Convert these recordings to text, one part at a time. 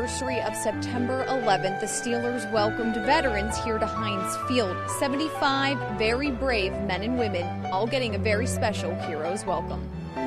anniversary of September 11th, the Steelers welcomed veterans here to Heinz Field. 75 very brave men and women, all getting a very special hero's welcome.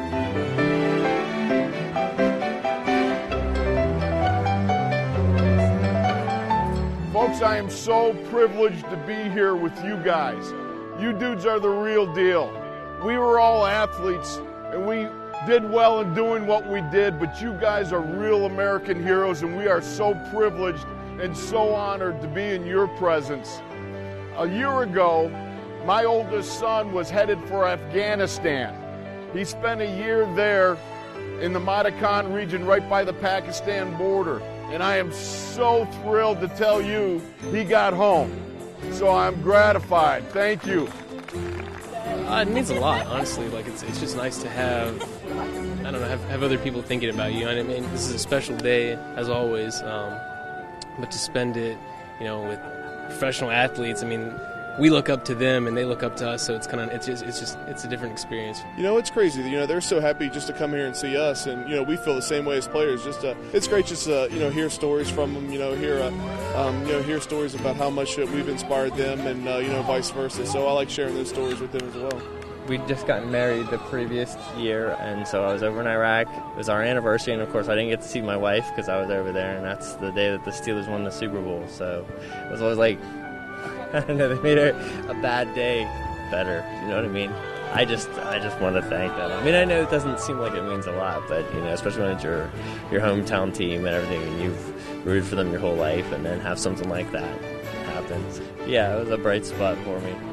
Folks, I am so privileged to be here with you guys. You dudes are the real deal. We were all athletes, and we did well in doing what we did, but you guys are real American heroes, and we are so privileged and so honored to be in your presence. A year ago, my oldest son was headed for Afghanistan. He spent a year there in the Matakan region right by the Pakistan border, and I am so thrilled to tell you he got home. So I'm gratified. Thank you. It means a lot, honestly. Like it's just nice to have, I don't know, have other people thinking about you. I mean, this is a special day as always, but to spend it, with professional athletes. I mean, we look up to them and they look up to us, so it's a different experience. It's crazy. They're so happy just to come here and see us, and we feel the same way as players. It's great just to hear stories from them. Hear stories about how much we've inspired them, and vice versa. So I like sharing those stories with them as well. We'd just gotten married the previous year, and so I was over in Iraq. It was our anniversary, and of course I didn't get to see my wife because I was over there, and that's the day that the Steelers won the Super Bowl. So it was always like, I don't know, they made a bad day better. You know what I mean? I just want to thank them. I mean, I know it doesn't seem like it means a lot, but especially when it's your hometown team and everything, and you've rooted for them your whole life, and then have something like that happen. Yeah, it was a bright spot for me.